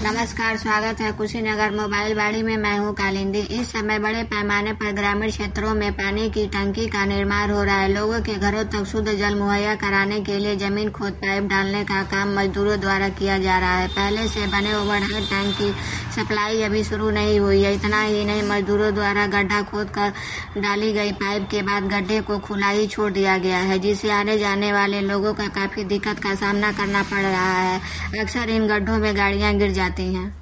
नमस्कार, स्वागत है कुशीनगर मोबाइल वाड़ी में। मैं हूं कालिंदी। इस समय बड़े पैमाने पर ग्रामीण क्षेत्रों में पानी की टंकी का निर्माण हो रहा है। लोगों के घरों तक शुद्ध जल मुहैया कराने के लिए जमीन खोद पाइप डालने का काम मजदूरों द्वारा किया जा रहा है। पहले से बने ओवरहेड टैंक की सप्लाई अभी शुरू नहीं हुई है। इतना ही नहीं, मजदूरों द्वारा गड्ढा खोद कर डाली गई पाइप के बाद गड्ढे को खुला ही छोड़ दिया गया है, जिससे आने जाने वाले लोगों का काफी दिक्कत का सामना करना पड़ रहा है। अक्सर इन गड्ढों में गाड़ियां गिर जाती हैं।